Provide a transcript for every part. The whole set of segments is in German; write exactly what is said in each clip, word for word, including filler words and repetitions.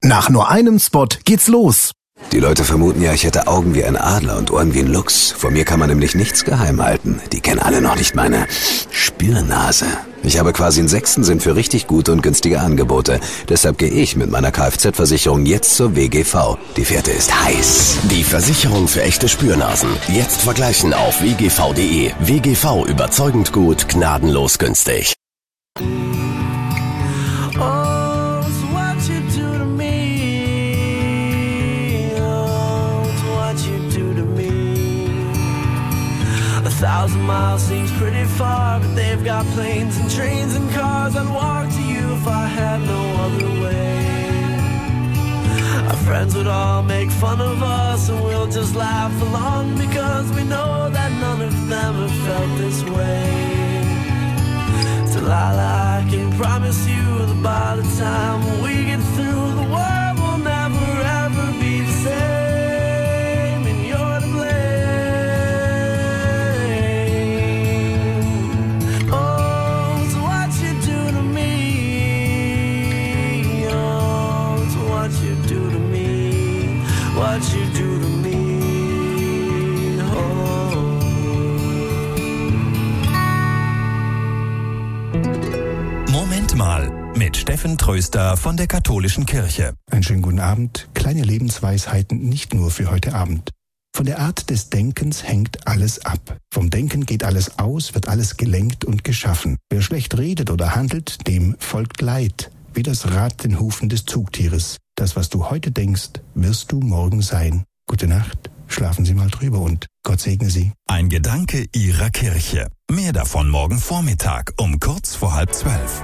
Nach nur einem Spot geht's los. Die Leute vermuten ja, ich hätte Augen wie ein Adler und Ohren wie ein Luchs. Vor mir kann man nämlich nichts geheim halten. Die kennen alle noch nicht meine Spürnase. Ich habe quasi einen sechsten Sinn für richtig gute und günstige Angebote. Deshalb gehe ich mit meiner Kfz-Versicherung jetzt zur W G V. Die Fährte ist heiß. Die Versicherung für echte Spürnasen. Jetzt vergleichen auf w g v punkt d e. W G V, überzeugend gut, gnadenlos günstig. A thousand miles seems pretty far, but they've got planes and trains and cars. I'd walk to you if I had no other way. Our friends would all make fun of us, and we'll just laugh along because we know that none of them have felt this way. Delilah, I can promise you that by the time we get through, the world will never ever be the same. What you do to me, oh. Moment mal, mit Steffen Tröster von der Katholischen Kirche. Einen schönen guten Abend. Kleine Lebensweisheiten nicht nur für heute Abend. Von der Art des Denkens hängt alles ab. Vom Denken geht alles aus, wird alles gelenkt und geschaffen. Wer schlecht redet oder handelt, dem folgt Leid, wie das Rad den Hufen des Zugtieres. Das, was du heute denkst, wirst du morgen sein. Gute Nacht, schlafen Sie mal drüber und Gott segne Sie. Ein Gedanke Ihrer Kirche. Mehr davon morgen Vormittag um kurz vor halb zwölf.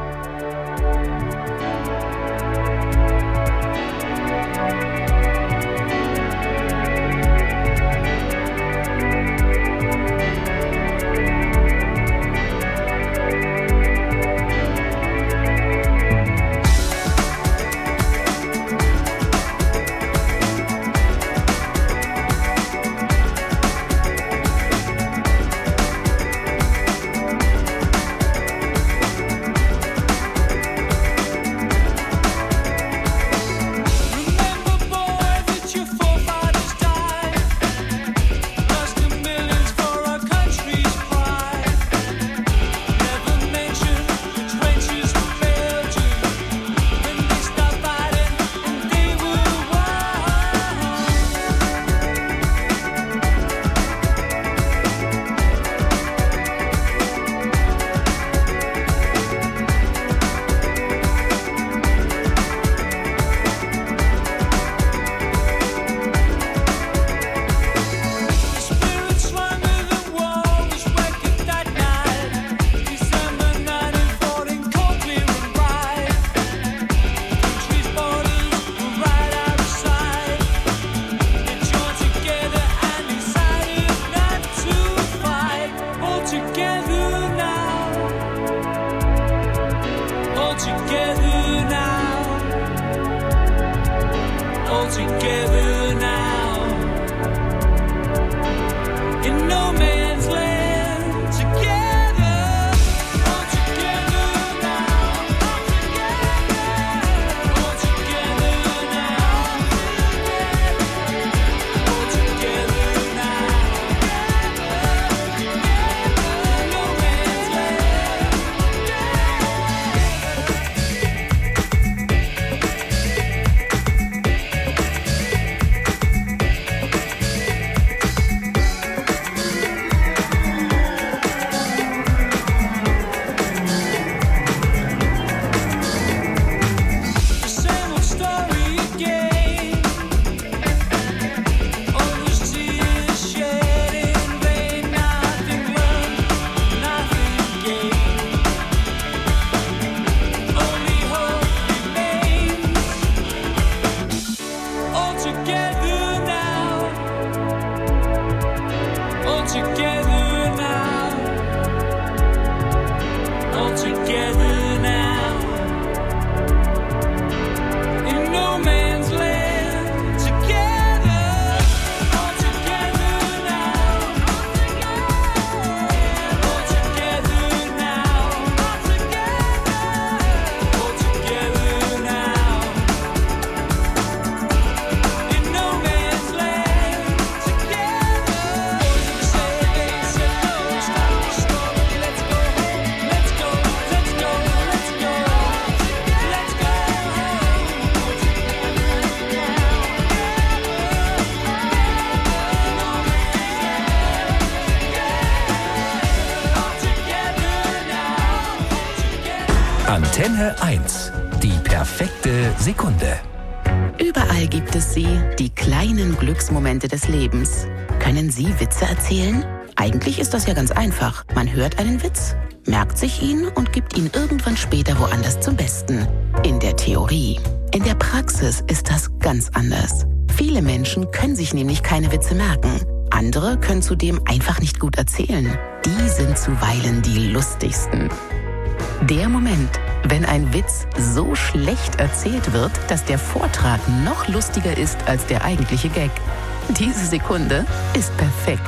Antenne eins. Die perfekte Sekunde. Überall gibt es sie, die kleinen Glücksmomente des Lebens. Können Sie Witze erzählen? Eigentlich ist das ja ganz einfach. Man hört einen Witz, merkt sich ihn und gibt ihn irgendwann später woanders zum Besten. In der Theorie. In der Praxis ist das ganz anders. Viele Menschen können sich nämlich keine Witze merken. Andere können zudem einfach nicht gut erzählen. Die sind zuweilen die lustigsten. Der Moment, wenn ein Witz so schlecht erzählt wird, dass der Vortrag noch lustiger ist als der eigentliche Gag. Diese Sekunde ist perfekt.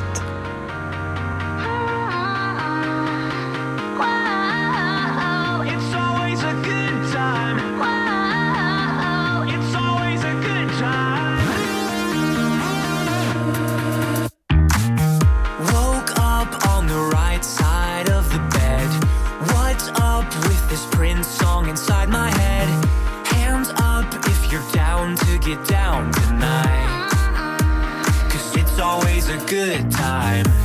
Get down tonight, 'cause it's always a good time.